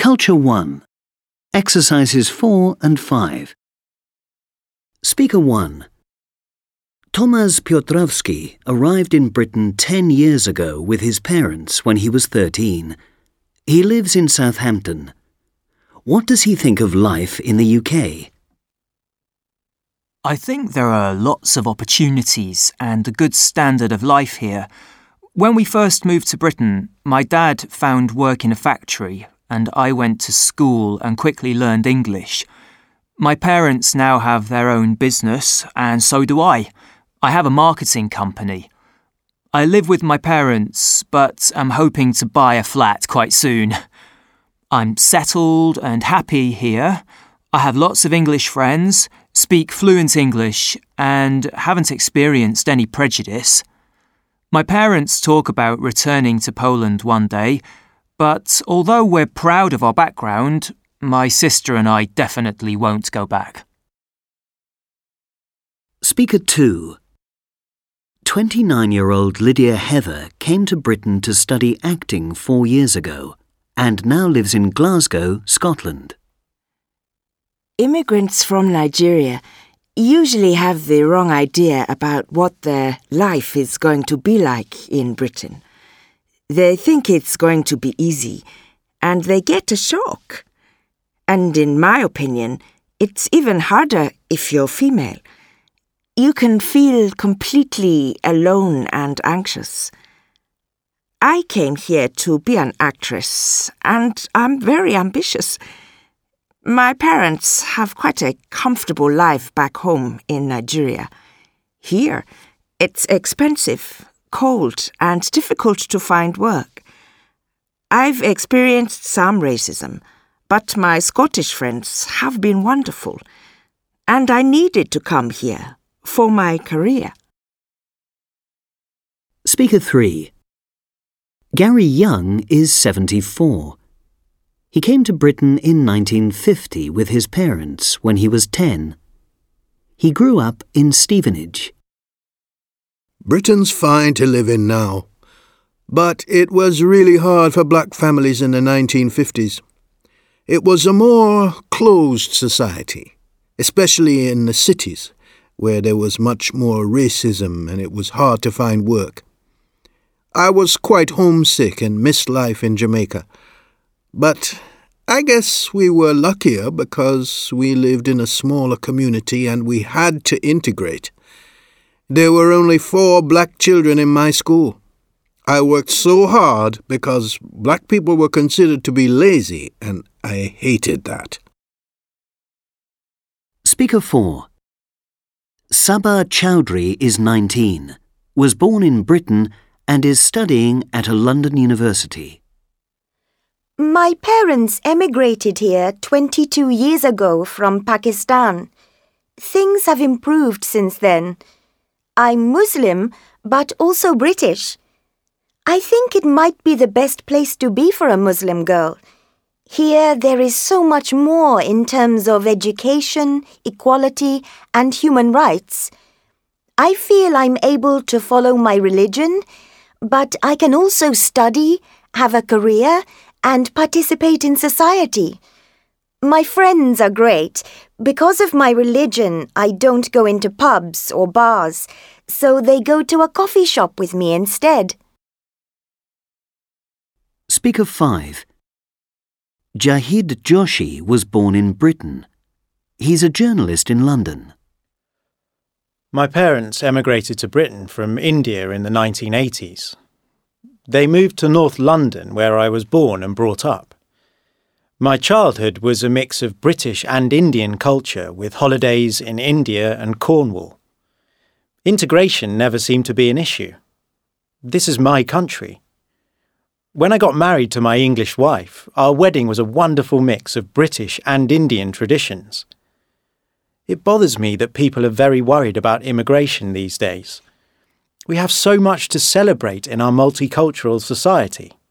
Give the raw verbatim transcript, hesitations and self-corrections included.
Culture one. Exercises four and five. Speaker one. Tomasz Piotrowski arrived in Britain ten years ago with his parents when he was thirteen. He lives in Southampton. What does he think of life in the U K? I think there are lots of opportunities and a good standard of life here. When we first moved to Britain, my dad found work in a factory and I went to school and quickly learned English. My parents now have their own business and so do I. I have a marketing company. I live with my parents, but am hoping to buy a flat quite soon. I'm settled and happy here. I have lots of English friends, speak fluent English, and haven't experienced any prejudice. My parents talk about returning to Poland one day, but although we're proud of our background, my sister and I definitely won't go back. Speaker two. twenty-nine-year-old Lydia Heather came to Britain to study acting four years ago and now lives in Glasgow, Scotland. Immigrants from Nigeria usually have the wrong idea about what their life is going to be like in Britain. They think it's going to be easy, and they get a shock. And in my opinion, it's even harder if you're female. You can feel completely alone and anxious. I came here to be an actress, and I'm very ambitious. My parents have quite a comfortable life back home in Nigeria. Here, it's expensive, cold, and difficult to find work. I've experienced some racism, but my Scottish friends have been wonderful, and I needed to come here for my career. Speaker three. Gary Young is seventy-four. He came to Britain in nineteen fifty with his parents when he was ten. He grew up in Stevenage. Britain's fine to live in now, but it was really hard for black families in the nineteen fifties. It was a more closed society, especially in the cities, where there was much more racism and it was hard to find work. I was quite homesick and missed life in Jamaica, but I guess we were luckier because we lived in a smaller community and we had to integrate. There were only four black children in my school. I worked so hard because black people were considered to be lazy, and I hated that. Speaker four. Sabah Chowdhury is nineteen, was born in Britain and is studying at a London university. My parents emigrated here twenty-two years ago from Pakistan. Things have improved since then. I'm Muslim, but also British. I think it might be the best place to be for a Muslim girl. Here there is so much more in terms of education, equality, and human rights. I feel I'm able to follow my religion, but I can also study, have a career, and participate in society. My friends are great. Because of my religion, I don't go into pubs or bars, so they go to a coffee shop with me instead. Speaker five. Jahid Joshi was born in Britain. He's a journalist in London. My parents emigrated to Britain from India in the nineteen eighties. They moved to North London, where I was born and brought up. My childhood was a mix of British and Indian culture, with holidays in India and Cornwall. Integration never seemed to be an issue. This is my country. When I got married to my English wife, our wedding was a wonderful mix of British and Indian traditions. It bothers me that people are very worried about immigration these days. We have so much to celebrate in our multicultural society.